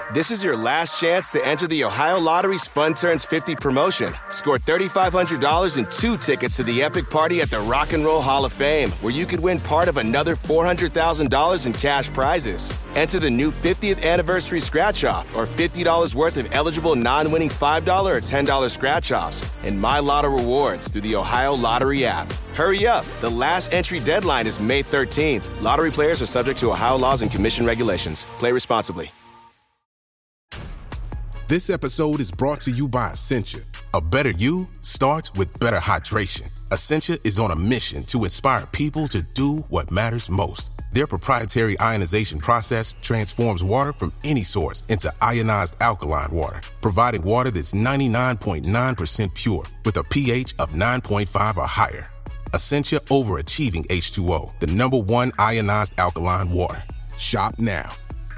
This is your last chance to enter the Ohio Lottery's Fun Turns 50 promotion. Score $3,500 and 2 tickets to the epic party at the Rock and Roll Hall of Fame, where you could win part of another $400,000 in cash prizes. Enter the new 50th anniversary scratch-off or $50 worth of eligible non-winning $5 or $10 scratch-offs and My Lotto rewards through the Ohio Lottery app. Hurry up. The last entry deadline is May 13th. Lottery players are subject to Ohio laws and commission regulations. Play responsibly. This episode is brought to you by Essentia. A better you starts with better hydration. Essentia is on a mission to inspire people to do what matters most. Their proprietary ionization process transforms water from any source into ionized alkaline water, providing water that's 99.9% pure with a pH of 9.5 or higher. Essentia overachieving H2O, the #1 ionized alkaline water. Shop now.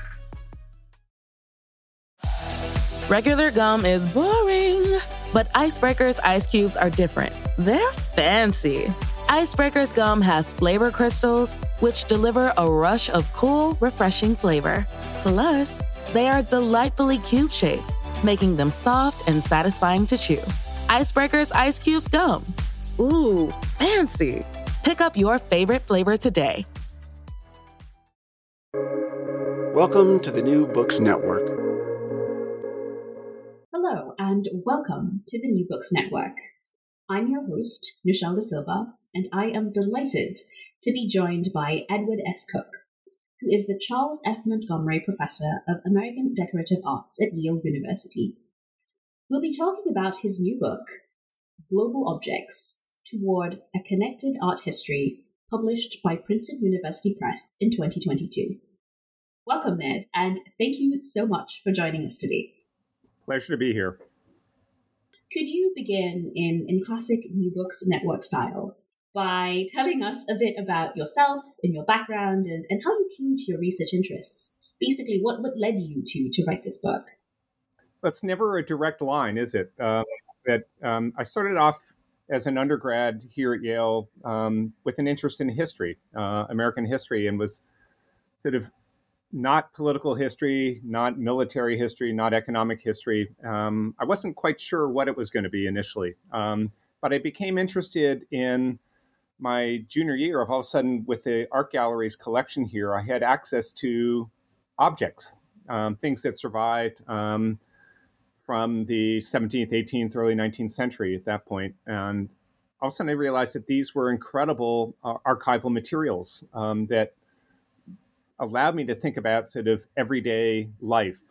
Regular gum is boring, but Icebreaker's ice cubes are different. They're fancy. Icebreaker's gum has flavor crystals, which deliver a rush of cool, refreshing flavor. Plus, they are delightfully cube-shaped, making them soft and satisfying to chew. Icebreaker's ice cubes gum. Ooh, fancy. Pick up your favorite flavor today. Welcome to the New Books Network. Hello, and welcome to the New Books Network. I'm your host, Nushal De Silva, and I am delighted to be joined by Edward S. Cook, who is the Charles F. Montgomery Professor of American Decorative Arts at Yale University. We'll be talking about his new book, Global Objects: Toward a Connected Art History, published by Princeton University Press in 2022. Welcome, Ned, and thank you so much for joining us today. Pleasure to be here. Could you begin in classic New Books Network style by telling us a bit about yourself and your background and how you came to your research interests? Basically, what led you to write this book? That's never a direct line, is it? I started off as an undergrad here at Yale with an interest in history, American history, and was sort of not political history, not military history, not economic history. I wasn't quite sure what it was going to be initially, but I became interested in my junior year. All of a sudden, with the art gallery's collection here, I had access to objects, things that survived from the 17th, 18th, early 19th century at that point. And all of a sudden, I realized that these were incredible archival materials that allowed me to think about sort of everyday life.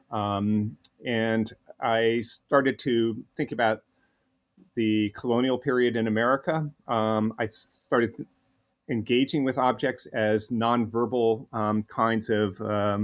And I started to think about the colonial period in America. I started engaging with objects as nonverbal kinds of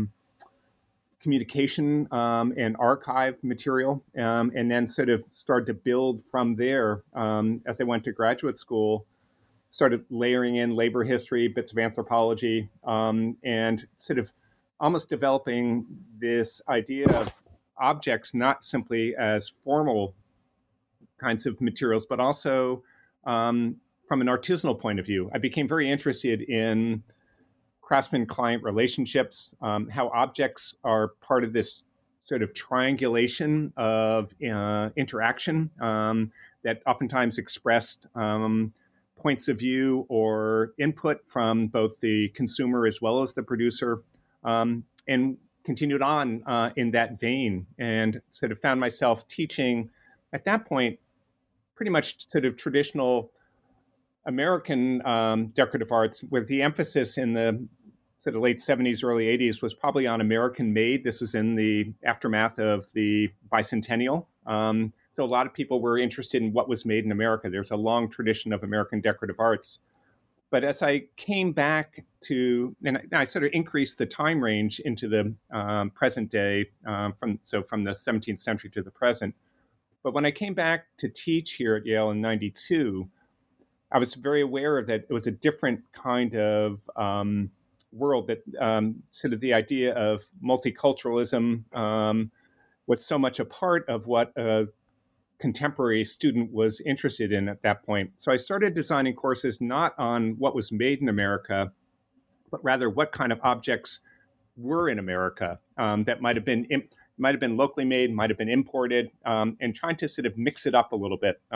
communication and archive material, and then sort of started to build from there as I went to graduate school. Started layering in labor history, bits of anthropology, and sort of almost developing this idea of objects not simply as formal kinds of materials, but also from an artisanal point of view. I became very interested in craftsman-client relationships, how objects are part of this sort of triangulation of interaction that oftentimes expressed points of view or input from both the consumer as well as the producer, and continued on in that vein, and sort of found myself teaching at that point pretty much sort of traditional American decorative arts, with the emphasis in the sort of late 70s, early 80s was probably on American made. This was in the aftermath of the bicentennial. So a lot of people were interested in what was made in America. There's a long tradition of American decorative arts. But as I came back to, and I sort of increased the time range into the present day, from the 17th century to the present. But when I came back to teach here at Yale in 92, I was very aware that it was a different kind of world, that sort of the idea of multiculturalism was so much a part of what a contemporary student was interested in at that point. So I started designing courses not on what was made in America, but rather what kind of objects were in America that might have been locally made, might have been imported, and trying to sort of mix it up a little bit.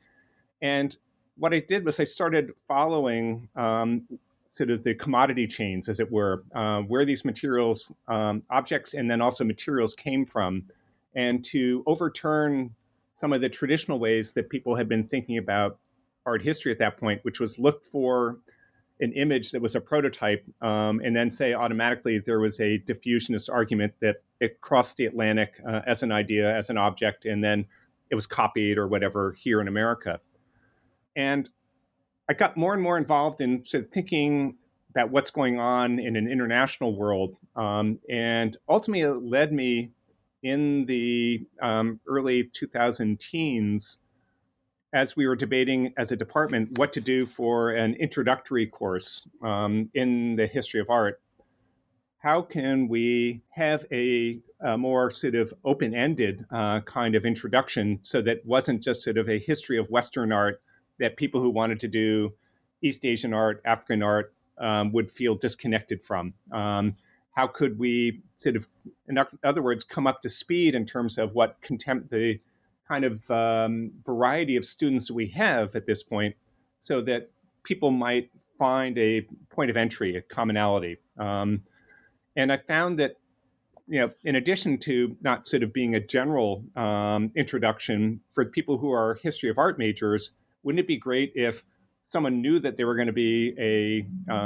And what I did was I started following sort of the commodity chains, as it were, where these materials, objects, and then also materials came from, and to overturn some of the traditional ways that people had been thinking about art history at that point, which was look for an image that was a prototype, and then say automatically there was a diffusionist argument that it crossed the Atlantic as an idea, as an object, and then it was copied or whatever here in America. And I got more and more involved in sort of thinking about what's going on in an international world. And ultimately, it led me in the early 2000 teens, as we were debating as a department what to do for an introductory course in the history of art. How can we have a more sort of open-ended kind of introduction so that it wasn't just sort of a history of Western art that people who wanted to do East Asian art, African art would feel disconnected from? How could we sort of, in other words, come up to speed in terms of what the kind of variety of students that we have at this point, so that people might find a point of entry, a commonality. And I found that, in addition to not sort of being a general introduction for people who are history of art majors, wouldn't it be great if someone knew that they were going to be a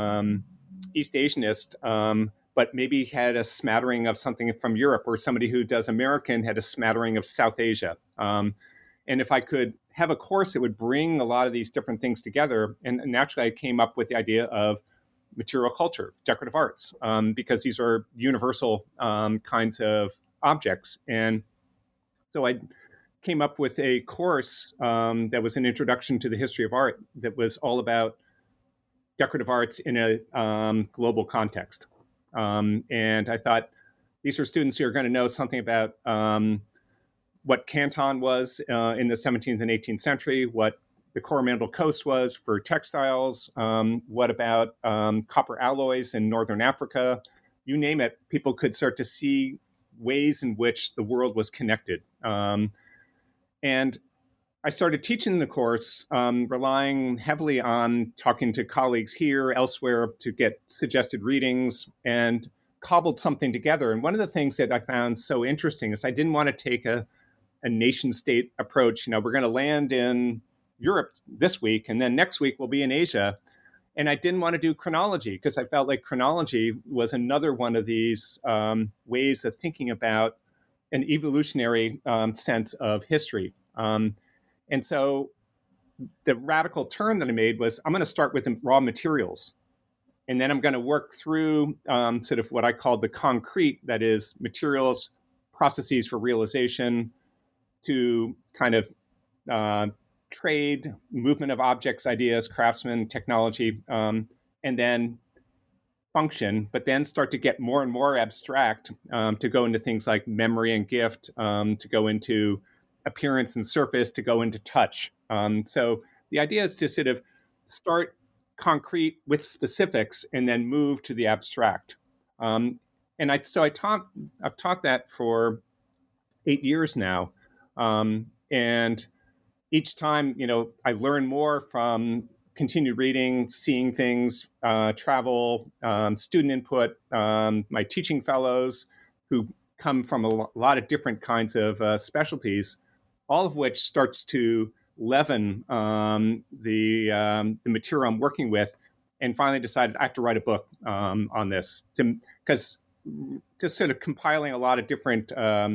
East Asianist, but maybe had a smattering of something from Europe, or somebody who does American had a smattering of South Asia. And if I could have a course that would bring a lot of these different things together, and naturally I came up with the idea of material culture, decorative arts, because these are universal kinds of objects. And so I came up with a course that was an introduction to the history of art that was all about decorative arts in a global context. And I thought these are students who are going to know something about what Canton was in the 17th and 18th century, what the Coromandel Coast was for textiles, what about copper alloys in Northern Africa, you name it. People could start to see ways in which the world was connected. And I started teaching the course, relying heavily on talking to colleagues here, elsewhere, to get suggested readings, and cobbled something together. And one of the things that I found so interesting is I didn't want to take a nation state approach. We're going to land in Europe this week, and then next week we'll be in Asia. And I didn't want to do chronology because I felt like chronology was another one of these ways of thinking about an evolutionary sense of history. And so the radical turn that I made was I'm going to start with raw materials. And then I'm going to work through sort of what I called the concrete, that is materials, processes for realization, to kind of trade, movement of objects, ideas, craftsmen, technology, and then function, but then start to get more and more abstract to go into things like memory and gift, to go into appearance and surface, to go into touch. So the idea is to sort of start concrete with specifics and then move to the abstract. And I've taught that for 8 years now. And each time, I learn more from continued reading, seeing things, travel, student input, my teaching fellows who come from a lot of different kinds of specialties, all of which starts to leaven the material I'm working with, and finally decided I have to write a book on this, because just sort of compiling a lot of different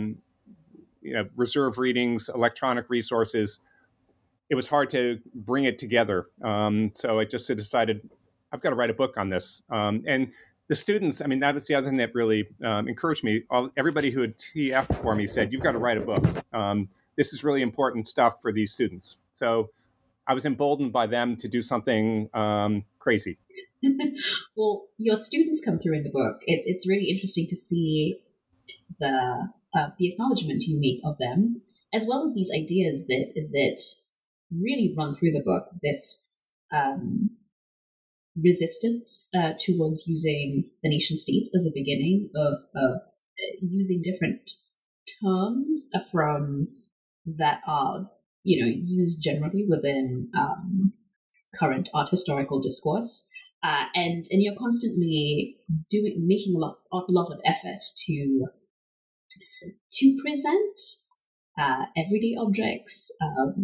reserve readings, electronic resources, it was hard to bring it together. So I just decided I've got to write a book on this. And the students, that was the other thing that really encouraged me. Everybody who had TF for me said, you've got to write a book. This is really important stuff for these students. So I was emboldened by them to do something crazy. Well, your students come through in the book. It's really interesting to see the acknowledgement you make of them, as well as these ideas that really run through the book. This resistance towards using the nation state as a beginning of using different terms from that are used generally within current art historical discourse, and you're constantly making a lot of effort to present everyday objects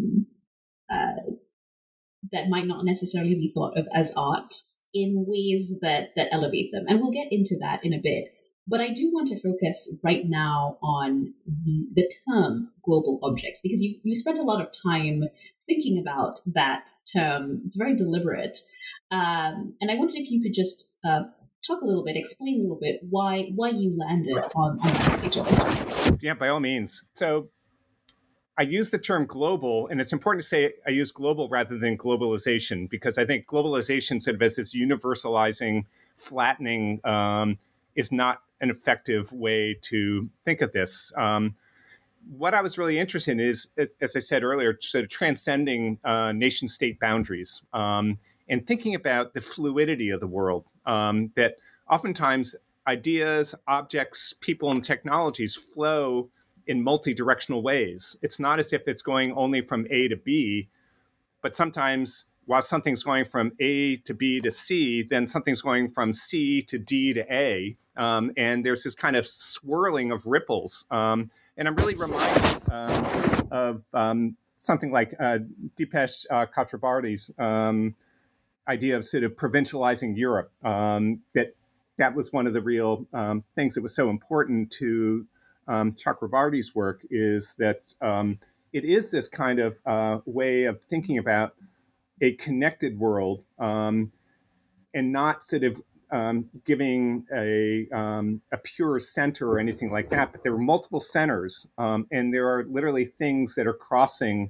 that might not necessarily be thought of as art in ways that elevate them. And we'll get into that in a bit. But I do want to focus right now on the term global objects, because you spent a lot of time thinking about that term. It's very deliberate. And I wondered if you could just talk a little bit, explain a little bit why you landed on that page. Yeah, by all means. So I use the term global, and it's important to say I use global rather than globalization, because I think globalization sort of as this universalizing, flattening is not an effective way to think of this. What I was really interested in is, as I said earlier, sort of transcending nation-state boundaries and thinking about the fluidity of the world, that oftentimes ideas, objects, people, and technologies flow in multi-directional ways. It's not as if it's going only from A to B, but sometimes while something's going from A to B to C, then something's going from C to D to A. And there's this kind of swirling of ripples. And I'm really reminded of something like Dipesh Chakrabarty's idea of sort of provincializing Europe. That was one of the real things that was so important to Chakrabarty's work, is that it is this kind of way of thinking about a connected world and not sort of giving a pure center or anything like that, but there are multiple centers, and there are literally things that are crossing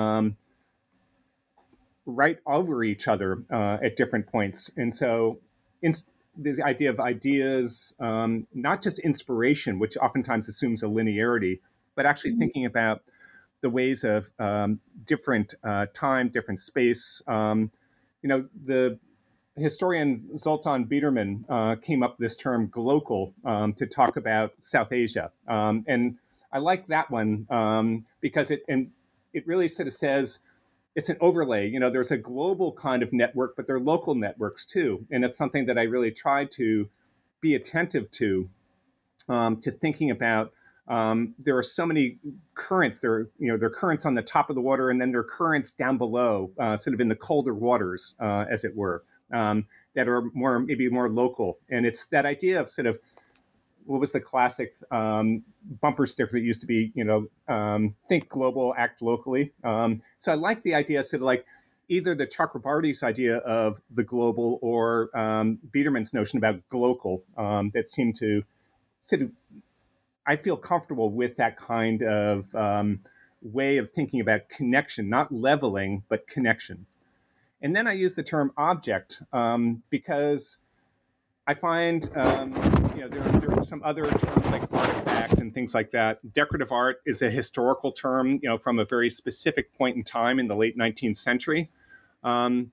right over each other at different points. And so the idea of ideas, not just inspiration, which oftentimes assumes a linearity, but actually thinking about the ways of different time, different space. The historian Zoltan Biederman came up with this term glocal to talk about South Asia. And I like that one because it really sort of says, it's an overlay. There's a global kind of network, but there are local networks too. And it's something that I really try to be attentive to thinking about. There are so many currents. There are currents on the top of the water, and then there are currents down below, sort of in the colder waters, as it were, that are maybe more local. And it's that idea of sort of, what was the classic bumper sticker that used to be, think global, act locally. So I like the idea, sort of like either the Chakrabarty's idea of the global or Biederman's notion about glocal that seemed to sort of, I feel comfortable with that kind of way of thinking about connection, not leveling, but connection. And then I use the term object because I find, there are some other terms like artifact and things like that. Decorative art is a historical term, from a very specific point in time in the late 19th century. And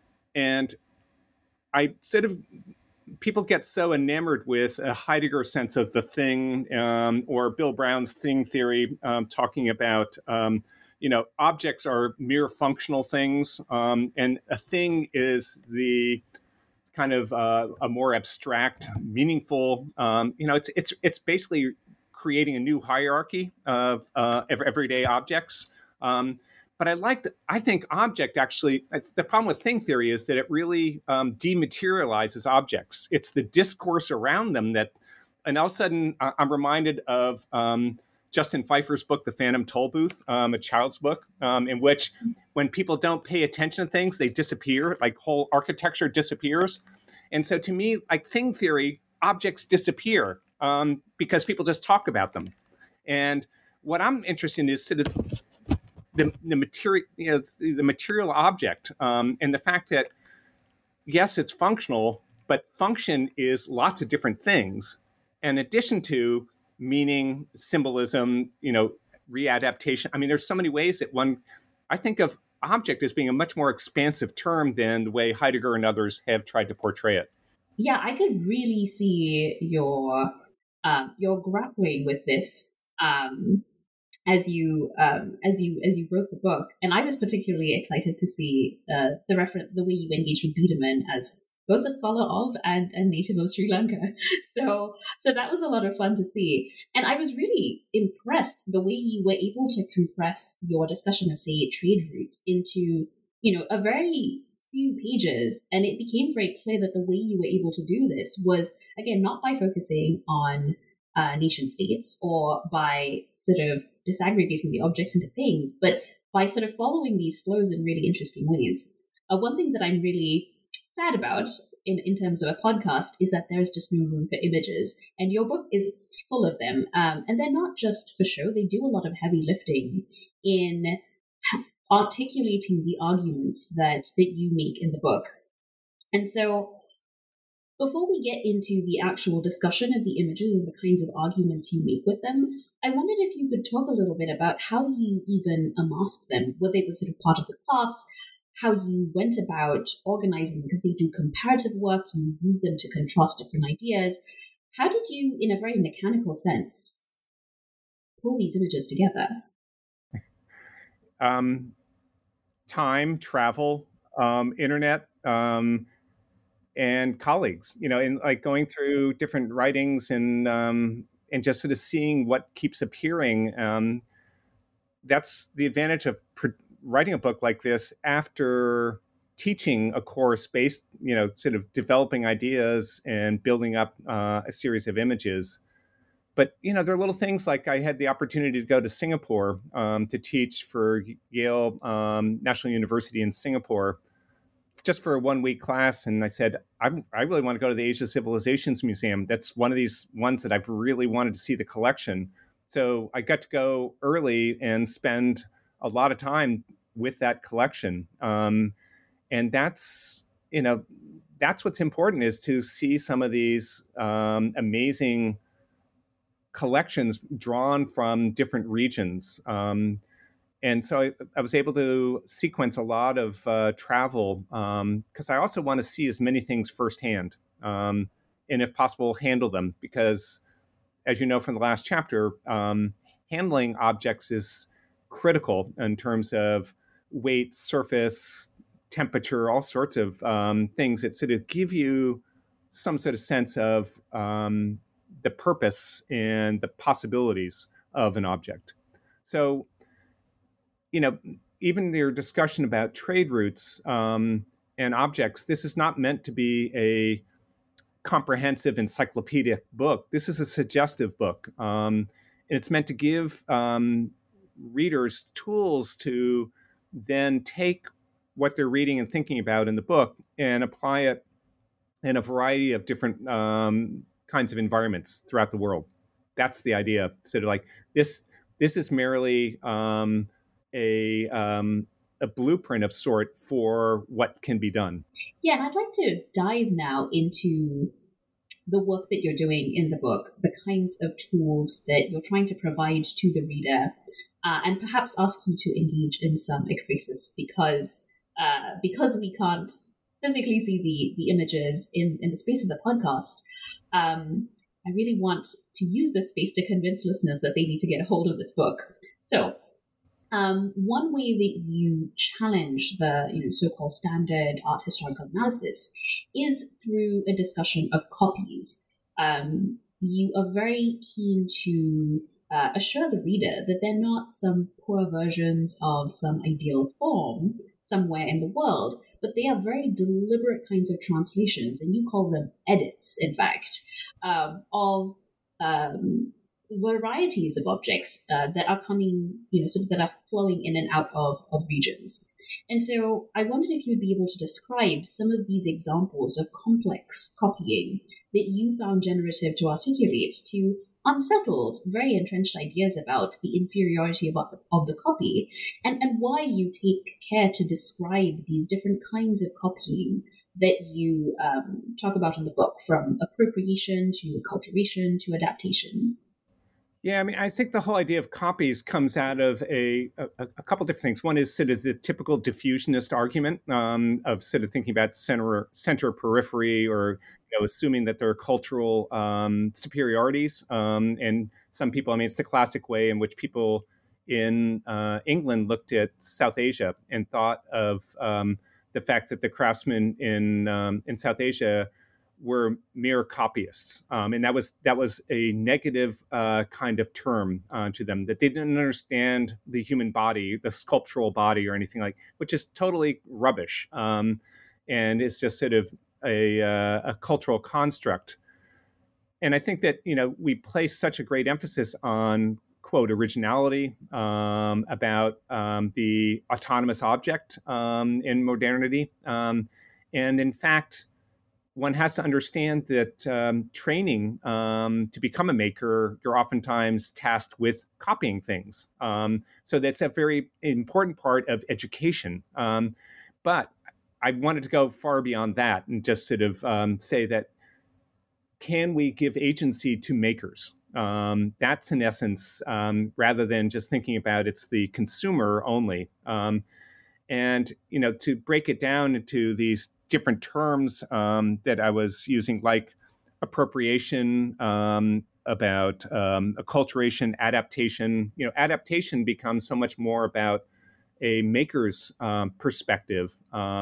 I sort of, people get so enamored with a Heidegger sense of the thing, or Bill Brown's thing theory, talking about, objects are mere functional things, and a thing is the kind of a more abstract, meaningful. It's basically creating a new hierarchy of everyday objects. But I think object actually, the problem with thing theory is that it really dematerializes objects. It's the discourse around them that, and all of a sudden I'm reminded of Justin Pfeiffer's book, The Phantom Toll Booth, a child's book, in which when people don't pay attention to things, they disappear, like whole architecture disappears. And so to me, like thing theory, objects disappear because people just talk about them. And what I'm interested in is sort of the material, the material object, and the fact that, yes, it's functional, but function is lots of different things. In addition to meaning, symbolism, readaptation. I mean, there's so many ways that I think of object as being a much more expansive term than the way Heidegger and others have tried to portray it. Yeah, I could really see your grappling with this as you wrote the book, and I was particularly excited to see the way you engage with Biederman as both a scholar of and a native of Sri Lanka. So that was a lot of fun to see, and I was really impressed the way you were able to compress your discussion of, say, trade routes into a very few pages, and it became very clear that the way you were able to do this was, again, not by focusing on nation states or by sort of disaggregating the objects into things, but by sort of following these flows in really interesting ways. One thing that I'm really sad about in terms of a podcast is that there's just no room for images, and your book is full of them, and they're not just for show. They do a lot of heavy lifting in articulating the arguments that you make in the book. And so before we get into the actual discussion of the images and the kinds of arguments you make with them, I wondered if you could talk a little bit about how you even amassed them, whether they were sort of part of the class, how you went about organizing, because they do comparative work, you use them to contrast different ideas. How did you, in a very mechanical sense, pull these images together? Time, travel, internet, and colleagues, and like going through different writings and just sort of seeing what keeps appearing. That's the advantage of writing a book like this after teaching a course based, sort of developing ideas and building up a series of images. But, there are little things like I had the opportunity to go to Singapore to teach for Yale National University in Singapore, just for a 1-week class. And I said, I really want to go to the Asia Civilizations Museum. That's one of these ones that I've really wanted to see the collection. So I got to go early and spend a lot of time with that collection. And that's what's important, is to see some of these amazing collections drawn from different regions. And so I was able to sequence a lot of travel because I also want to see as many things firsthand and, if possible, handle them. Because, as you know from the last chapter, handling objects is critical in terms of weight, surface, temperature, all sorts of things that sort of give you some sort of sense of the purpose and the possibilities of an object. So, even your discussion about trade routes and objects, this is not meant to be a comprehensive encyclopedic book. This is a suggestive book. And it's meant to give readers tools to then take what they're reading and thinking about in the book and apply it in a variety of different kinds of environments throughout the world. That's the idea. Sort of like this is merely a blueprint of sort for what can be done. Yeah, and I'd like to dive now into the work that you're doing in the book, the kinds of tools that you're trying to provide to the reader, and perhaps ask you to engage in some ekphrasis, because we can't physically see the images in the space of the podcast. I really want to use this space to convince listeners that they need to get a hold of this book. So one way that you challenge the so-called standard art historical analysis is through a discussion of copies. You are very keen to assure the reader that they're not some poor versions of some ideal form somewhere in the world, but they are very deliberate kinds of translations, and you call them edits, in fact, of varieties of objects that are coming, that are flowing in and out of regions. And so I wondered if you'd be able to describe some of these examples of complex copying that you found generative to articulate to unsettled, very entrenched ideas about the inferiority of the copy, and why you take care to describe these different kinds of copying that you talk about in the book, from appropriation to acculturation to adaptation. Yeah, I mean, I think the whole idea of copies comes out of a couple different things. One is sort of the typical diffusionist argument of sort of thinking about center periphery, or assuming that there are cultural superiorities. And some people, I mean, it's the classic way in which people in England looked at South Asia and thought of the fact that the craftsmen in South Asia were mere copyists, and that was a negative kind of term to them, that they didn't understand the human body, the sculptural body, or anything like, which is totally rubbish, and it's just sort of a cultural construct. And I think that we place such a great emphasis on quote originality, about the autonomous object in modernity, and in fact, one has to understand that training to become a maker, you're oftentimes tasked with copying things. So that's a very important part of education. But I wanted to go far beyond that and just sort of say that, can we give agency to makers? That's in essence, rather than just thinking about it's the consumer only. And to break it down into these different terms that I was using, like appropriation, about acculturation, adaptation. Adaptation becomes so much more about a maker's perspective,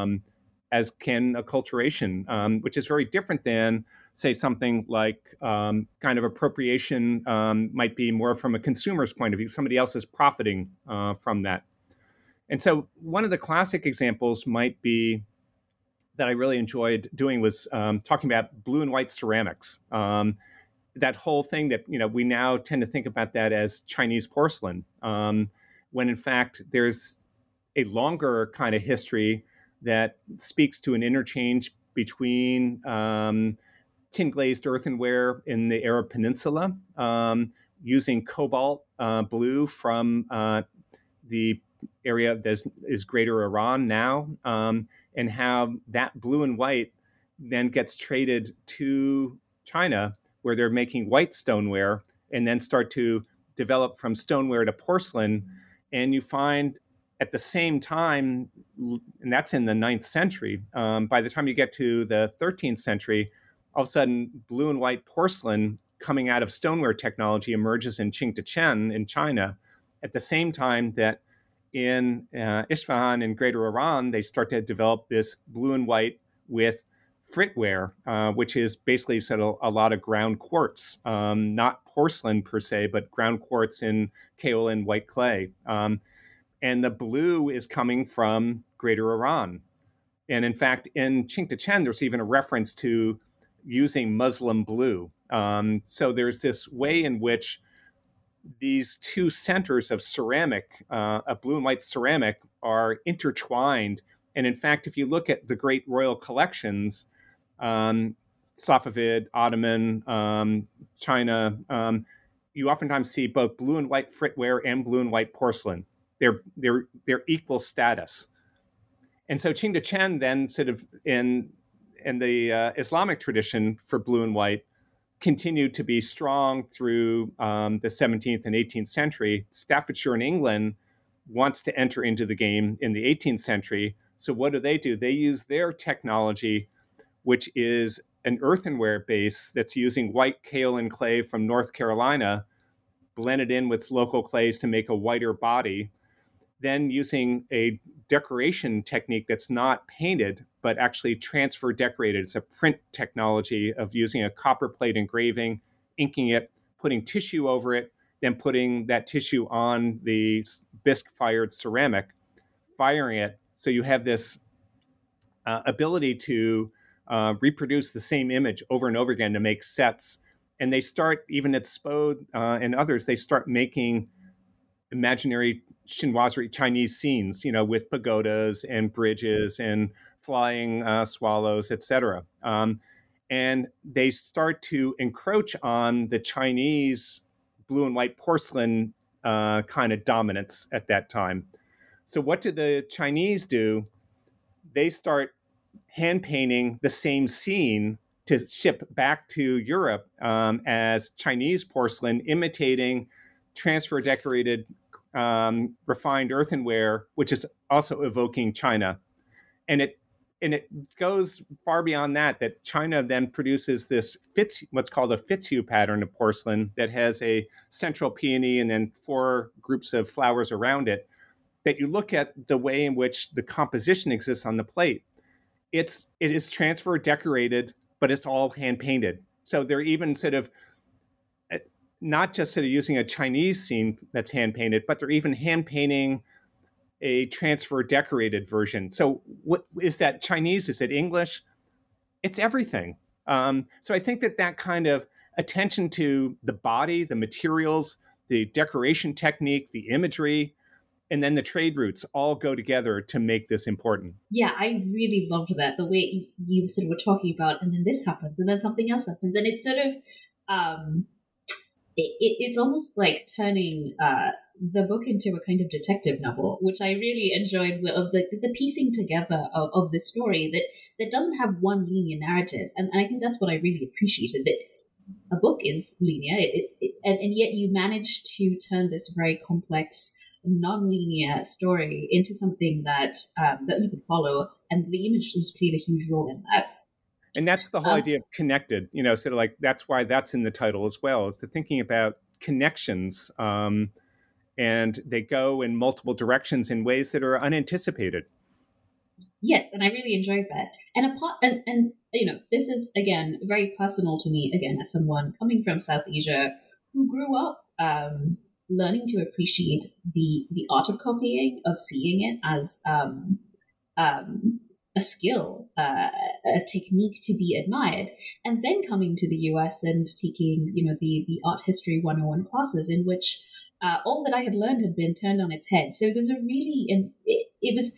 as can acculturation, which is very different than, say, something like kind of appropriation might be more from a consumer's point of view. Somebody else is profiting from that. And so one of the classic examples might be, that I really enjoyed doing, was talking about blue and white ceramics. That whole thing that, we now tend to think about that as Chinese porcelain, when in fact there's a longer kind of history that speaks to an interchange between tin glazed earthenware in the Arab Peninsula, using cobalt blue from the area that is Greater Iran now, and how that blue and white then gets traded to China, where they're making white stoneware, and then start to develop from stoneware to porcelain. And you find at the same time, and that's in the 9th century, by the time you get to the 13th century, all of a sudden blue and white porcelain coming out of stoneware technology emerges in Qingdacheng in China, at the same time that in Isfahan in Greater Iran, they start to develop this blue and white with fritware, which is basically sort of a lot of ground quartz, not porcelain per se, but ground quartz in kaolin white clay. And the blue is coming from Greater Iran. And in fact, in Qingdacheng, there's even a reference to using Muslim blue. So there's this way in which these two centers of ceramic, of blue and white ceramic, are intertwined. And in fact, if you look at the great royal collections, Safavid, Ottoman, China, you oftentimes see both blue and white fritware and blue and white porcelain. They're equal status. And so Qingdacheng then sort of in the Islamic tradition for blue and white continued to be strong through the 17th and 18th century. Staffordshire in England wants to enter into the game in the 18th century. So what do? They use their technology, which is an earthenware base that's using white kaolin clay from North Carolina, blended in with local clays to make a whiter body, then using a decoration technique that's not painted, but actually transfer decorated. It's a print technology of using a copper plate engraving, inking it, putting tissue over it, then putting that tissue on the bisque-fired ceramic, firing it. So you have this ability to reproduce the same image over and over again to make sets. And they start, even at Spode and others, they start making imaginary chinoiserie Chinese scenes, with pagodas and bridges and flying swallows, etc. And they start to encroach on the Chinese blue and white porcelain kind of dominance at that time. So what do the Chinese do? They start hand painting the same scene to ship back to Europe as Chinese porcelain, imitating transfer decorated refined earthenware, which is also evoking China. And it goes far beyond that China then produces this what's called a Fitzhugh pattern of porcelain that has a central peony and then 4 groups of flowers around it. That you look at the way in which the composition exists on the plate, it is transfer decorated, but it's all hand painted. So they're even sort of not just sort of using a Chinese scene that's hand painted, but they're even hand painting a transfer decorated version. So what is that Chinese? Is it English? It's everything. So I think that kind of attention to the body, the materials, the decoration technique, the imagery, and then the trade routes all go together to make this important. Yeah, I really loved that. The way you sort of were talking about, and then this happens, and then something else happens. And it's sort of, it's almost like turning the book into a kind of detective novel, which I really enjoyed, of the piecing together of the story that doesn't have one linear narrative. And I think that's what I really appreciated, that a book is linear, and yet you managed to turn this very complex, non-linear story into something that you could follow, and the image has played a huge role in that. And that's the whole idea of connected, sort of like that's why that's in the title as well, is the thinking about connections, and they go in multiple directions in ways that are unanticipated. Yes, and I really enjoyed that. And this is again very personal to me, again as someone coming from South Asia who grew up learning to appreciate the art of copying, of seeing it as a skill, a technique to be admired, and then coming to the US and taking the art history 101 classes in which all that I had learned had been turned on its head. So it was it was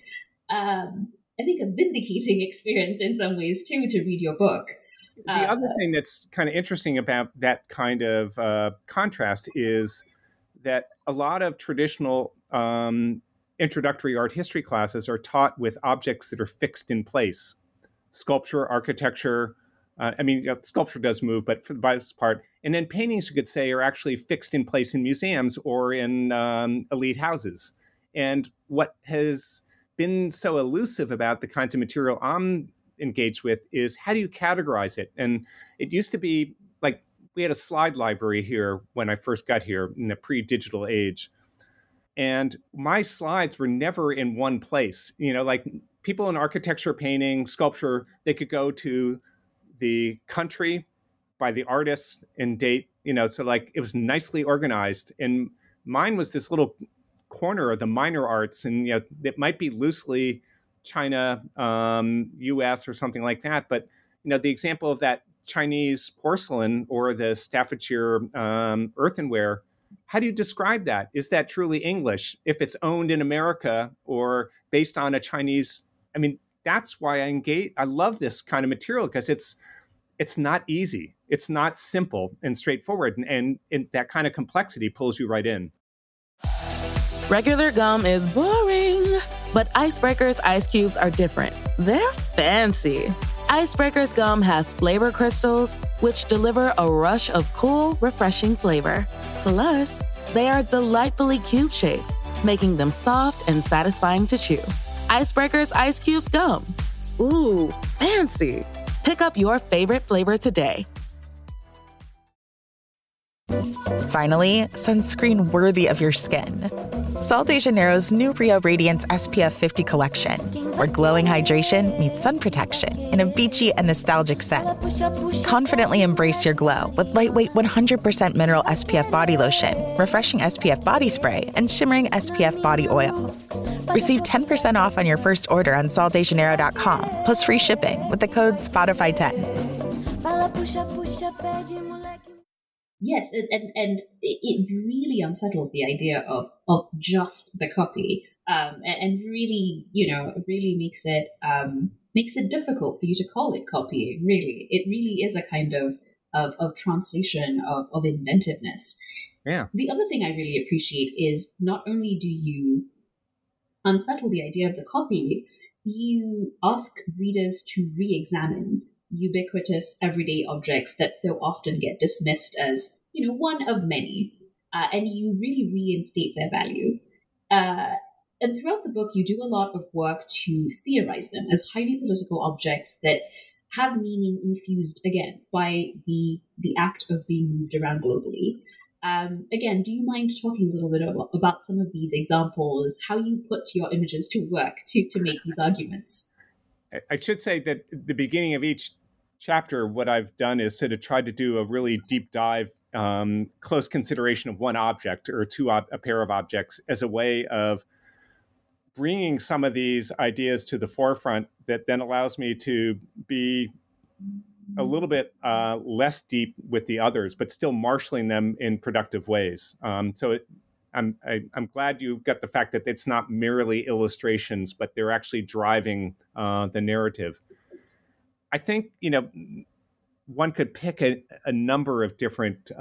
I think a vindicating experience in some ways too to read your book. The other thing that's kind of interesting about that kind of contrast is that a lot of traditional introductory art history classes are taught with objects that are fixed in place. Sculpture, architecture, sculpture does move, but for the most part. And then paintings, you could say, are actually fixed in place in museums or in elite houses. And what has been so elusive about the kinds of material I'm engaged with is how do you categorize it? And it used to be like we had a slide library here when I first got here in the pre-digital age. And my slides were never in one place. Like people in architecture, painting, sculpture, they could go to the country by the artist and date, so like it was nicely organized. And mine was this little corner of the minor arts, and it might be loosely China, US or something like that. But the example of that Chinese porcelain or the Staffordshire earthenware, how do you describe that? Is that truly English if it's owned in America or based on a Chinese? That's why I love this kind of material, because it's not easy. It's not simple and straightforward. And that kind of complexity pulls you right in. Regular gum is boring, but Icebreaker's ice cubes are different. They're fancy. Icebreaker's gum has flavor crystals, which deliver a rush of cool, refreshing flavor. Plus, they are delightfully cube-shaped, making them soft and satisfying to chew. Icebreaker's Ice Cubes Gum. Ooh, fancy. Pick up your favorite flavor today. Finally, sunscreen worthy of your skin. Sol de Janeiro's new Rio Radiance SPF 50 collection, where glowing hydration meets sun protection in a beachy and nostalgic scent. Confidently embrace your glow with lightweight 100% mineral SPF body lotion, refreshing SPF body spray, and shimmering SPF body oil. Receive 10% off on your first order on soldejaneiro.com, plus free shipping with the code Spotify10. Yes, and it really unsettles the idea of just the copy, and really, really makes it difficult for you to call it copying. Really, it really is a kind of translation of inventiveness. Yeah. The other thing I really appreciate is not only do you unsettle the idea of the copy, you ask readers to re-examine ubiquitous everyday objects that so often get dismissed as, one of many, and you really reinstate their value. And throughout the book, you do a lot of work to theorize them as highly political objects that have meaning infused, again, by the act of being moved around globally. Again, do you mind talking a little bit about some of these examples, how you put your images to work to make these arguments? I should say that at the beginning of each chapter, what I've done is sort of tried to do a really deep dive, close consideration of one object or a pair of objects as a way of bringing some of these ideas to the forefront that then allows me to be a little bit less deep with the others, but still marshaling them in productive ways. I'm glad you got the fact that it's not merely illustrations, but they're actually driving the narrative. I think, one could pick a number of different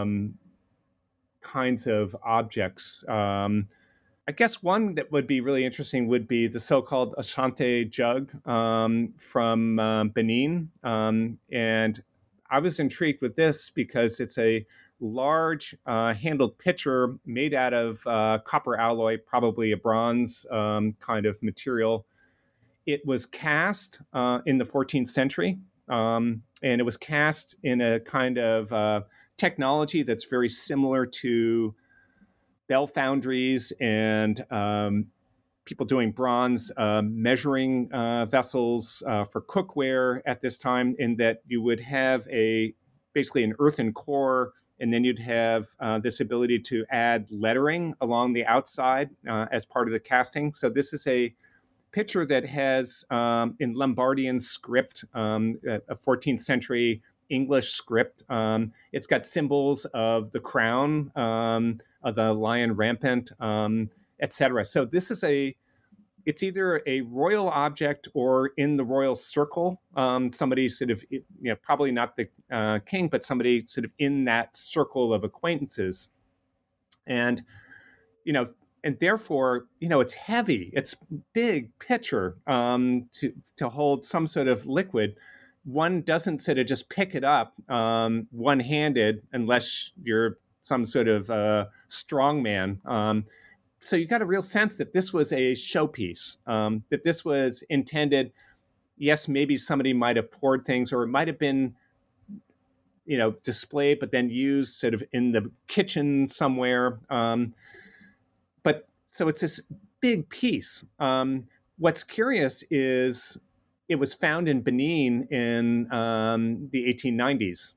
kinds of objects. I guess one that would be really interesting would be the so-called Ashanti jug from Benin. And I was intrigued with this because it's a large handled pitcher made out of copper alloy, probably a bronze kind of material. It was cast in the 14th century, and it was cast in a kind of technology that's very similar to bell foundries and people doing bronze measuring vessels for cookware at this time, in that you would have basically an earthen core, and then you'd have this ability to add lettering along the outside as part of the casting. So this is a picture that has, in Lombardian script, a 14th century English script. It's got symbols of the crown, of the lion rampant, etc. So this is it's either a royal object or in the royal circle. Somebody sort of, probably not the king, but somebody sort of in that circle of acquaintances. And, and therefore, it's heavy. It's big pitcher to hold some sort of liquid. One doesn't sort of just pick it up one-handed unless you're some sort of strong man. So you got a real sense that this was a showpiece, that this was intended. Yes, maybe somebody might have poured things, or it might have been, displayed, but then used sort of in the kitchen somewhere. But so it's this big piece. What's curious is it was found in Benin in the 1890s,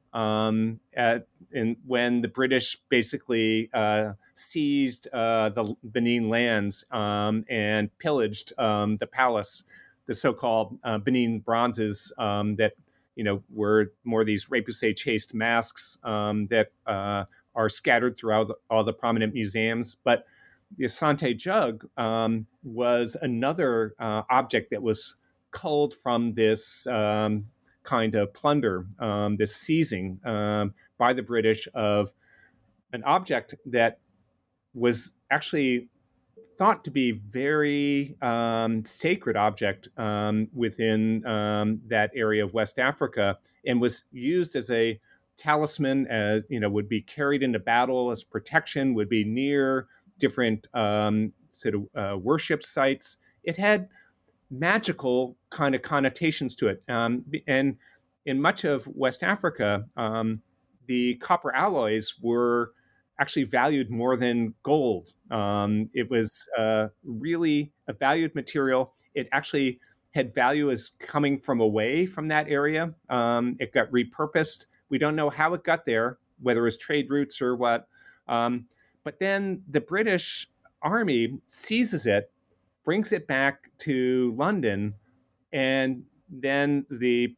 when the British basically seized the Benin lands and pillaged the palace, the so-called Benin bronzes that were more these repoussé chased masks that are scattered throughout all the prominent museums. But the Asante jug was another object that was culled from this kind of plunder, this seizing by the British of an object that was actually thought to be very sacred object within that area of West Africa, and was used as a talisman, as would be carried into battle as protection, would be near different sort of worship sites. It had magical kind of connotations to it. And in much of West Africa, the copper alloys were actually valued more than gold. It was really a valued material. It actually had value as coming from away from that area. It got repurposed. We don't know how it got there, whether it was trade routes or what. But then the British Army seizes it, brings it back to London, and then the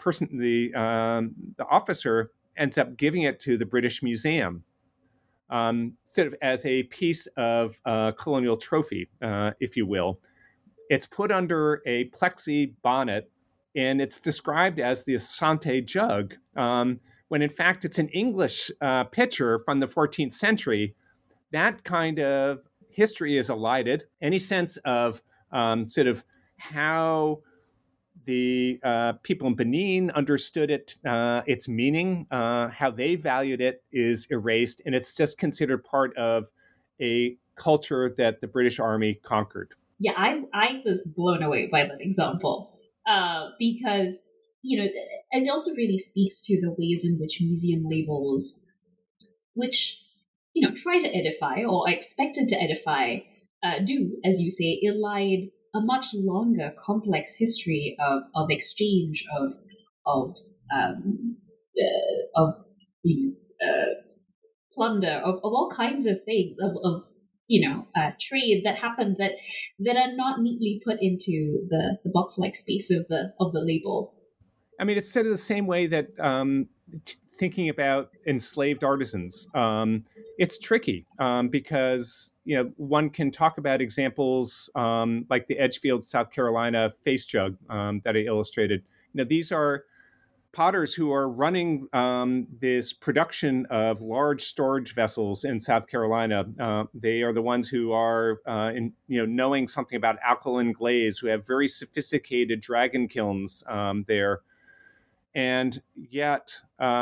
officer ends up giving it to the British Museum, sort of as a piece of colonial trophy, if you will. It's put under a plexi bonnet, and it's described as the Asante jug, when in fact it's an English pitcher from the 14th century. That kind of history is elided. Any sense of sort of how the people in Benin understood it, its meaning, how they valued it is erased, and it's just considered part of a culture that the British Army conquered. Yeah, I was blown away by that example because, and it also really speaks to the ways in which museum labels, which, try to edify or are expected to edify, do, as you say, elide a much longer, complex history of exchange, of plunder, of all kinds of things, of trade that happened that are not neatly put into the box-like space of the label. I mean, it's said in the same way that thinking about enslaved artisans, it's tricky because one can talk about examples like the Edgefield, South Carolina face jug that I illustrated. These are potters who are running this production of large storage vessels in South Carolina. They are the ones who are knowing something about alkaline glaze, who have very sophisticated dragon kilns there. And yet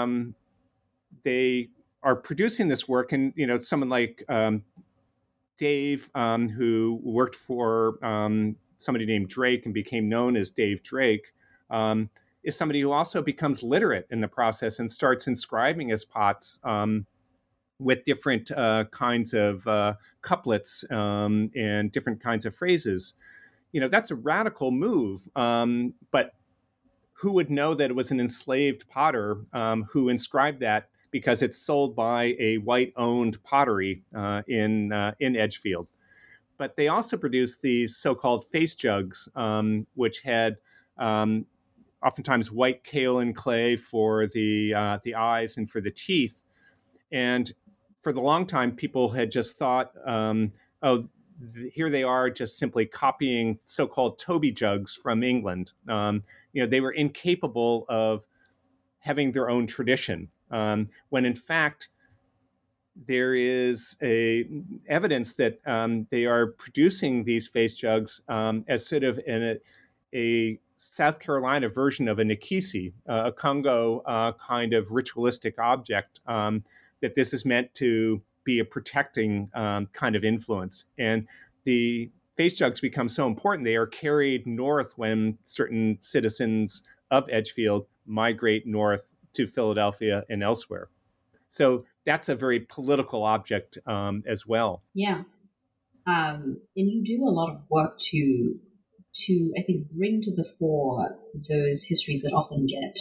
they are producing this work, and someone like Dave, who worked for somebody named Drake and became known as Dave Drake, is somebody who also becomes literate in the process and starts inscribing his pots with different kinds of couplets and different kinds of phrases. That's a radical move, but who would know that it was an enslaved potter who inscribed that because it's sold by a white-owned pottery in Edgefield. But they also produced these so-called face jugs, which had oftentimes white kaolin clay for the eyes and for the teeth. And for the long time, people had just thought, here they are just simply copying so-called Toby jugs from England. They were incapable of having their own tradition, when in fact there is evidence that they are producing these face jugs as sort of a South Carolina version of a Nikisi, a Congo kind of ritualistic object, that this is meant to be a protecting kind of influence. And the face jugs become so important, they are carried north when certain citizens of Edgefield migrate north to Philadelphia and elsewhere. So that's a very political object as well. Yeah. And you do a lot of work to I think bring to the fore those histories that often get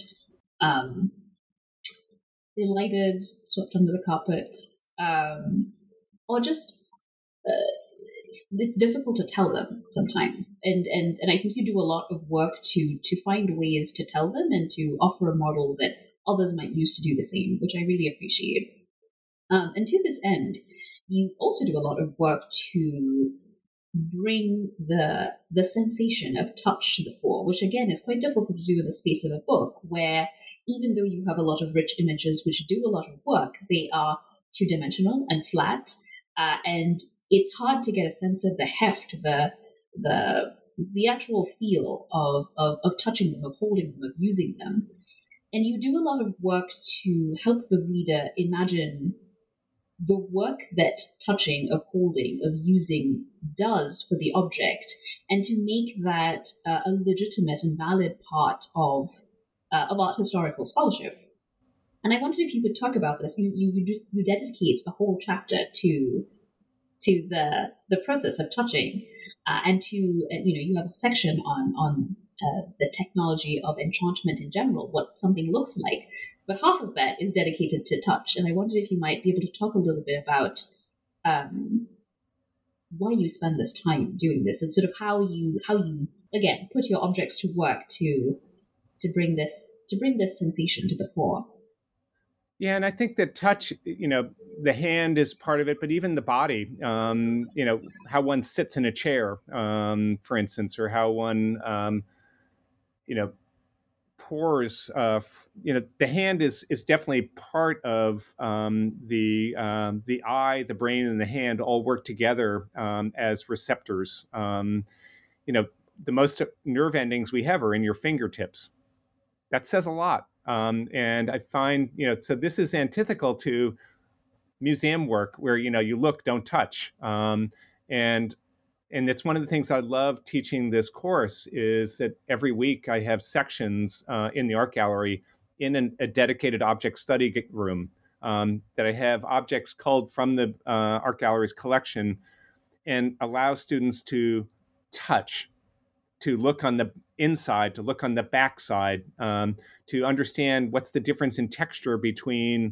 elided, swept under the carpet, or just it's difficult to tell them sometimes. And I think you do a lot of work to find ways to tell them and to offer a model that others might use to do the same, which I really appreciate. And to this end, you also do a lot of work to bring the sensation of touch to the fore, which again is quite difficult to do in the space of a book, where even though you have a lot of rich images which do a lot of work, they are two-dimensional and flat, and it's hard to get a sense of the heft, the actual feel of touching them, of holding them, of using them. And you do a lot of work to help the reader imagine the work that touching, of holding, of using does for the object, and to make that a legitimate and valid part of art historical scholarship. And I wondered if you could talk about this. You dedicate a whole chapter to the process of touching, and to you have a section on the technology of enchantment in general, what something looks like. But half of that is dedicated to touch. And I wondered if you might be able to talk a little bit about why you spend this time doing this, and sort of how you again put your objects to work to bring this sensation to the fore. Yeah, and I think that touch, the hand is part of it, but even the body, how one sits in a chair, for instance, or how one, pours, the hand is definitely part of the eye, the brain, and the hand all work together as receptors. the most nerve endings we have are in your fingertips. That says a lot. And I find, so this is antithetical to museum work where, you look, don't touch. And it's one of the things I love teaching this course is that every week I have sections in the art gallery in a dedicated object study room that I have objects culled from the art gallery's collection and allow students to touch, to look on the inside, to look on the backside, to understand what's the difference in texture between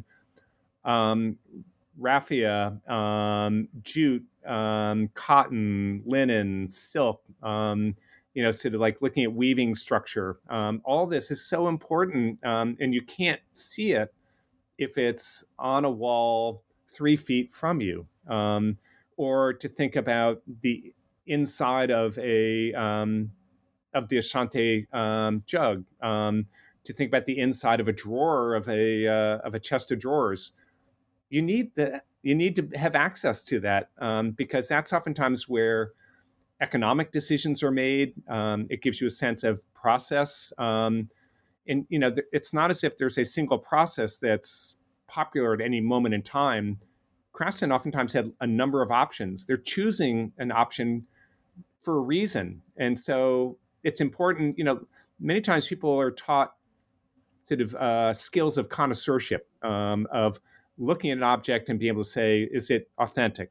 raffia, jute, cotton, linen, silk, sort of like looking at weaving structure. All this is so important, and you can't see it if it's on a wall 3 feet from you, or to think about the inside of the Ashanti jug, to think about the inside of a drawer of a chest of drawers. You need to have access to that because that's oftentimes where economic decisions are made. It gives you a sense of process, and it's not as if there's a single process that's popular at any moment in time. Craftsmen oftentimes have a number of options. They're choosing an option for a reason, and so it's important. Many times people are taught sort of skills of connoisseurship, of looking at an object and being able to say, is it authentic?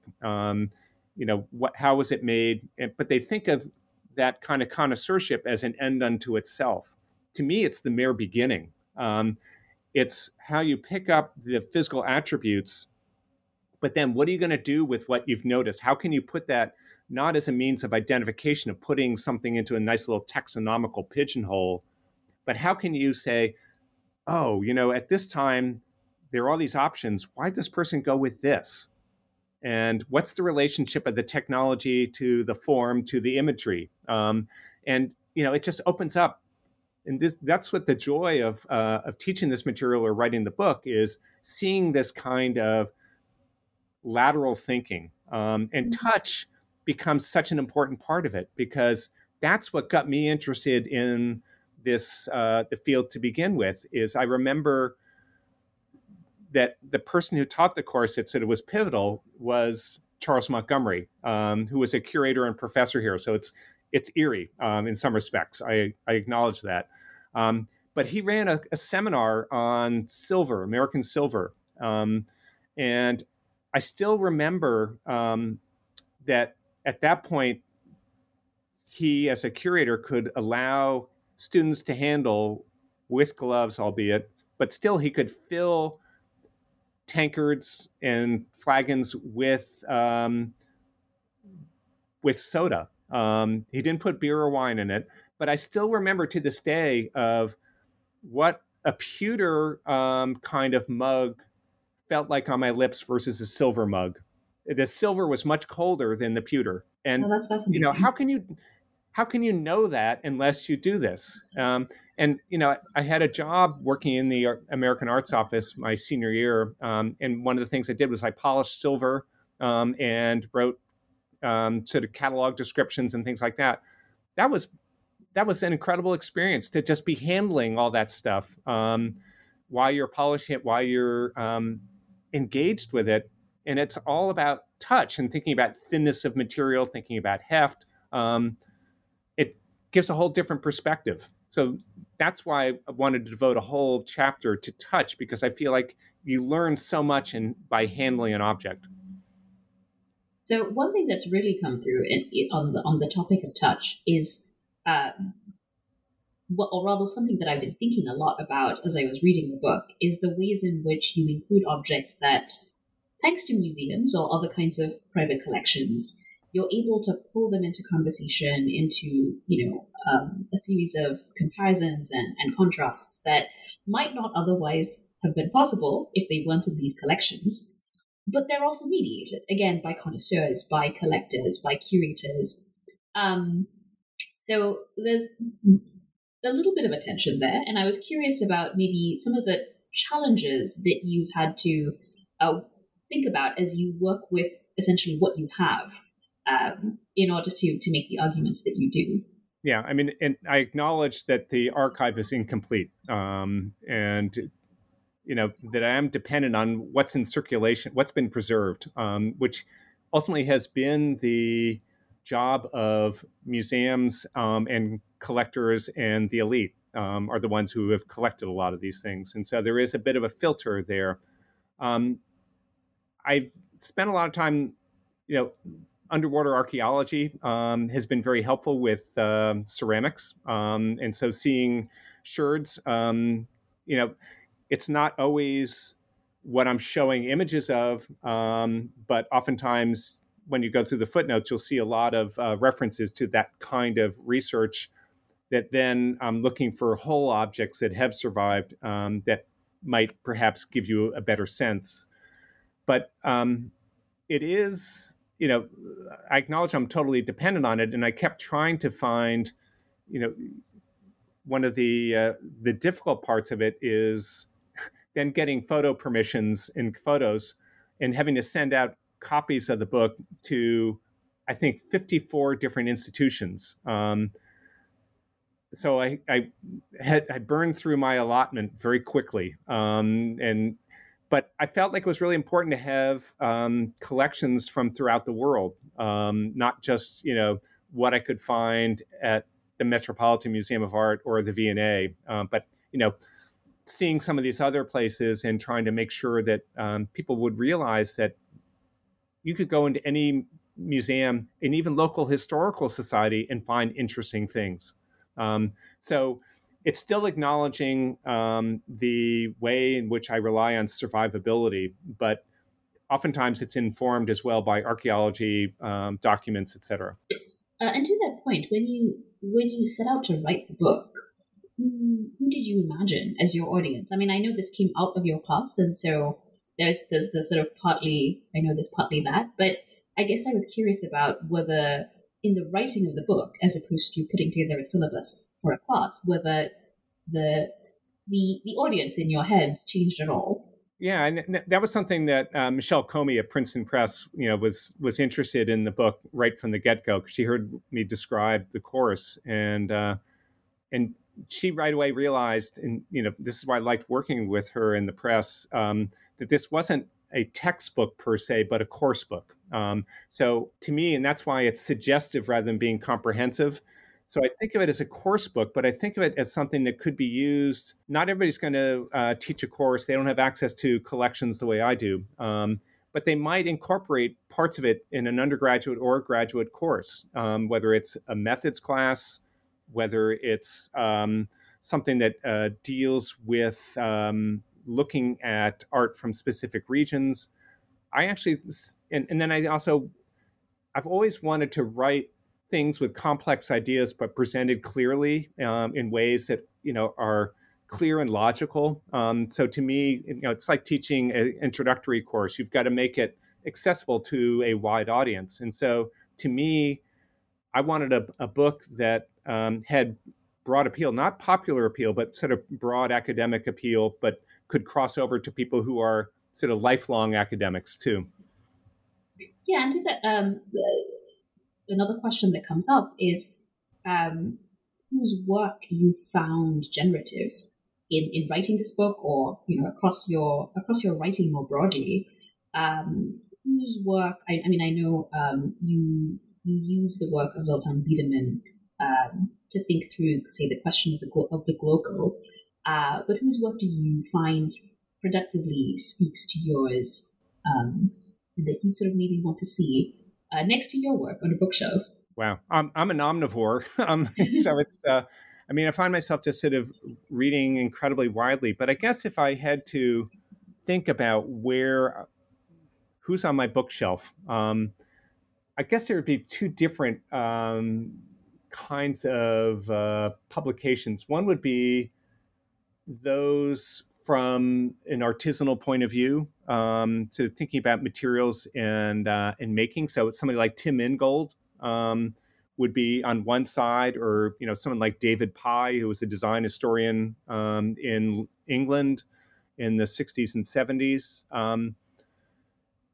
How was it made? But they think of that kind of connoisseurship as an end unto itself. To me, it's the mere beginning. It's how you pick up the physical attributes, but then what are you going to do with what you've noticed? How can you put that not as a means of identification, of putting something into a nice little taxonomical pigeonhole, but how can you say, oh, at this time, there are all these options. Why'd this person go with this? And what's the relationship of the technology to the form, to the imagery? It just opens up. And that's what the joy of teaching this material or writing the book is, seeing this kind of lateral thinking. And touch becomes such an important part of it, because that's what got me interested in this, the field to begin with. Is I remember that the person who taught the course that said it was pivotal was Charles Montgomery, who was a curator and professor here. So it's eerie in some respects. I acknowledge that. But he ran a seminar on silver, American silver. And I still remember that at that point, he, as a curator, could allow students to handle with gloves, albeit, but still he could fill tankards and flagons with soda. He didn't put beer or wine in it, but I still remember to this day of what a pewter kind of mug felt like on my lips versus a silver mug. The silver was much colder than the pewter, and that's fascinating. how can you know that unless you do this? And I had a job working in the American Arts Office my senior year, and one of the things I did was I polished silver and wrote sort of catalog descriptions and things like that. That was an incredible experience, to just be handling all that stuff while you're polishing it, while you're engaged with it. And it's all about touch and thinking about thinness of material, thinking about heft. It gives a whole different perspective. So that's why I wanted to devote a whole chapter to touch, because I feel like you learn so much by handling an object. So one thing that's really come through on the topic of touch is, or rather something that I've been thinking a lot about as I was reading the book, is the ways in which you include objects that, thanks to museums or other kinds of private collections, you're able to pull them into conversation, into a series of comparisons and contrasts that might not otherwise have been possible if they weren't in these collections. But they're also mediated, again, by connoisseurs, by collectors, by curators. So there's a little bit of a tension there, and I was curious about maybe some of the challenges that you've had to think about as you work with essentially what you have in order to make the arguments that you do. Yeah, I mean, and I acknowledge that the archive is incomplete, and that I am dependent on what's in circulation, what's been preserved, which ultimately has been the job of museums and collectors, and the elite are the ones who have collected a lot of these things, and so there is a bit of a filter there. I've spent a lot of time, underwater archaeology has been very helpful with ceramics. And so seeing sherds, it's not always what I'm showing images of, but oftentimes when you go through the footnotes, you'll see a lot of references to that kind of research that then I'm looking for whole objects that have survived that might perhaps give you a better sense. But it is, I acknowledge I'm totally dependent on it, and I kept trying to find, one of the difficult parts of it is then getting photo permissions and photos, and having to send out copies of the book to, I think, 54 different institutions. So I burned through my allotment very quickly, but I felt like it was really important to have collections from throughout the world, not just what I could find at the Metropolitan Museum of Art or the V&A, but seeing some of these other places and trying to make sure that people would realize that you could go into any museum and even local historical society and find interesting things. So it's still acknowledging the way in which I rely on survivability, but oftentimes it's informed as well by archaeology, documents, etc. And to that point, when you set out to write the book, who did you imagine as your audience? I mean, I know this came out of your class, and so there's the sort of partly, I know there's partly that, but I guess I was curious about whether in the writing of the book, as opposed to putting together a syllabus for a class, whether the audience in your head changed at all. Yeah, and that was something that Michelle Comey at Princeton Press, was interested in the book right from the get-go, because she heard me describe the course, and she right away realized, and this is why I liked working with her in the press, that this wasn't a textbook per se, but a course book. So to me, and that's why it's suggestive rather than being comprehensive. So I think of it as a course book, but I think of it as something that could be used. Not everybody's going to teach a course. They don't have access to collections the way I do. But they might incorporate parts of it in an undergraduate or graduate course, whether it's a methods class, whether it's something that deals with looking at art from specific regions. I actually, and then I've always wanted to write things with complex ideas, but presented clearly in ways that, are clear and logical. So to me, it's like teaching an introductory course. You've got to make it accessible to a wide audience. And so to me, I wanted a book that had broad appeal, not popular appeal, but sort of broad academic appeal, but could cross over to people who are sort of lifelong academics too. Yeah, and to that, another question that comes up is whose work you found generative in writing this book, or across your writing more broadly. Whose work? I mean, I know you use the work of Zoltan Biederman to think through, say, the question of the glocal. But whose work do you find productively speaks to yours, and that you sort of maybe want to see next to your work on a bookshelf? Wow, I'm an omnivore, so it's. I find myself just sort of reading incredibly widely. But I guess if I had to think about who's on my bookshelf, I guess there would be two different kinds of publications. One would be those from an artisanal point of view, so thinking about materials and making. So somebody like Tim Ingold would be on one side, or someone like David Pye, who was a design historian in England in the 60s and 70s.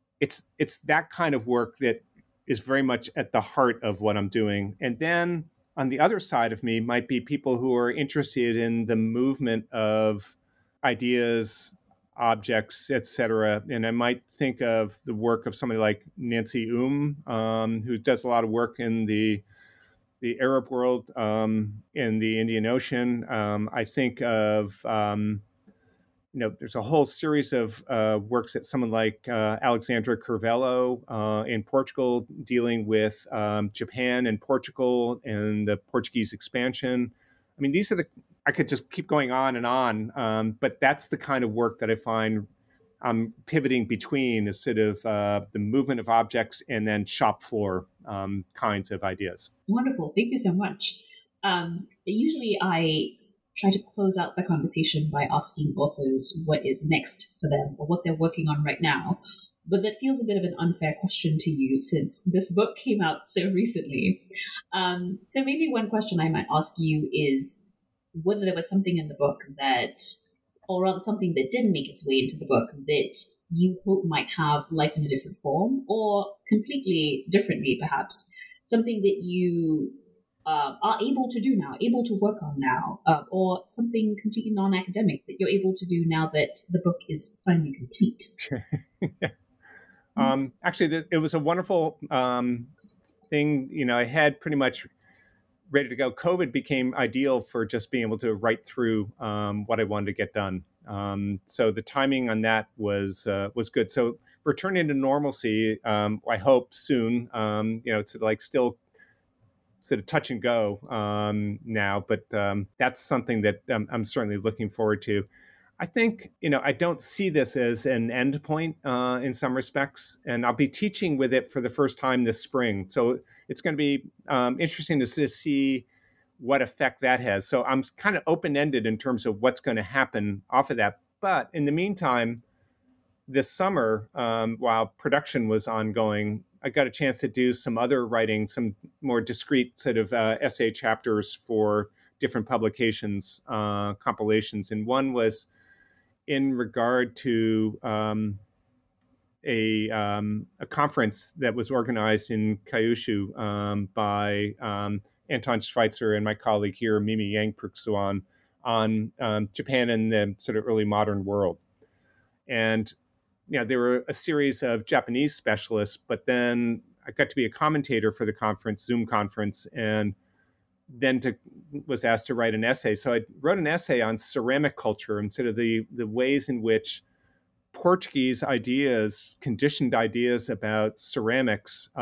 It's that kind of work that is very much at the heart of what I'm doing. And then on the other side of me might be people who are interested in the movement of ideas, objects, etc. And I might think of the work of somebody like Nancy who does a lot of work in the Arab world, in the Indian Ocean. I think of, there's a whole series of works that someone like Alexandra Curvelo in Portugal, dealing with Japan and Portugal and the Portuguese expansion. I mean, I could just keep going on and on, but that's the kind of work that I find I'm pivoting between, is sort of the movement of objects and then shop floor kinds of ideas. Wonderful. Thank you so much. Usually I try to close out the conversation by asking authors what is next for them or what they're working on right now. But that feels a bit of an unfair question to you since this book came out so recently. So maybe one question I might ask you is whether there was something in the book that, or rather something that didn't make its way into the book, that you hope might have life in a different form, or completely differently perhaps, something that you are able to do now, able to work on now, or something completely non-academic that you're able to do now that the book is finally complete. Actually, it was a wonderful thing. I had pretty much ready to go. COVID became ideal for just being able to write through what I wanted to get done. So the timing on that was good. So returning to normalcy, I hope soon. It's like still sort of touch and go now, but that's something that I'm certainly looking forward to. I think, I don't see this as an end point in some respects, and I'll be teaching with it for the first time this spring. So it's going to be interesting to see what effect that has. So I'm kind of open-ended in terms of what's going to happen off of that. But in the meantime, this summer, while production was ongoing, I got a chance to do some other writing, some more discrete sort of essay chapters for different publications, compilations. And one was in regard to a conference that was organized in Kyushu by Anton Schweitzer and my colleague here, Mimi Yang-Pruxuan, on Japan and the sort of early modern world. And there were a series of Japanese specialists, but then I got to be a commentator for the conference, Zoom conference, and then was asked to write an essay. So I wrote an essay on ceramic culture and sort of the ways in which Portuguese ideas, conditioned ideas about ceramics,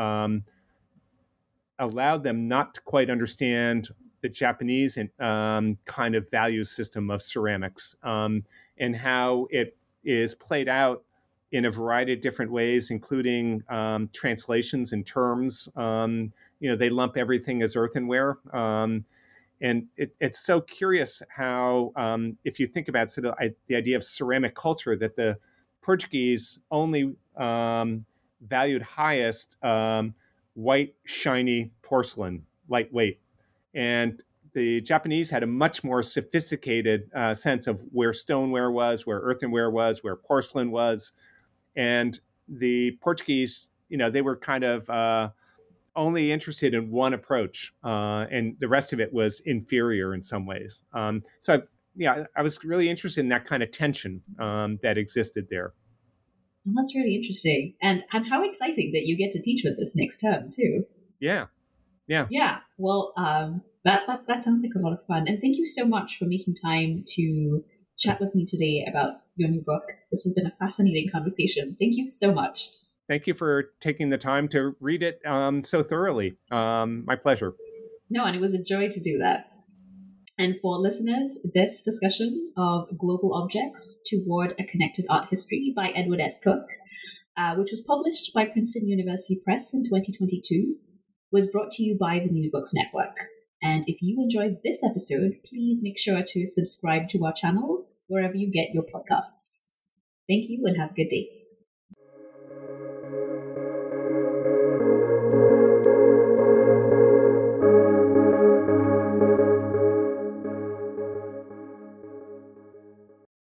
allowed them not to quite understand the Japanese kind of value system of ceramics, and how it is played out in a variety of different ways, including translations and terms. They lump everything as earthenware. And it's so curious how, if you think about sort of the idea of ceramic culture, that the Portuguese only valued highest white, shiny porcelain, lightweight. And the Japanese had a much more sophisticated sense of where stoneware was, where earthenware was, where porcelain was. And the Portuguese, they were kind of only interested in one approach, and the rest of it was inferior in some ways. So I was really interested in that kind of tension that existed there. Well, that's really interesting. And how exciting that you get to teach with this next term, too. Yeah. Well, that sounds like a lot of fun. And thank you so much for making time to chat with me today about your new book. This has been a fascinating conversation. Thank you so much. Thank you for taking the time to read it so thoroughly. My pleasure. No, and it was a joy to do that. And for listeners, this discussion of Global Objects Toward a Connected Art History by Edward S. Cook, which was published by Princeton University Press in 2022, was brought to you by the New Books Network. And if you enjoyed this episode, please make sure to subscribe to our channel wherever you get your podcasts. Thank you and have a good day.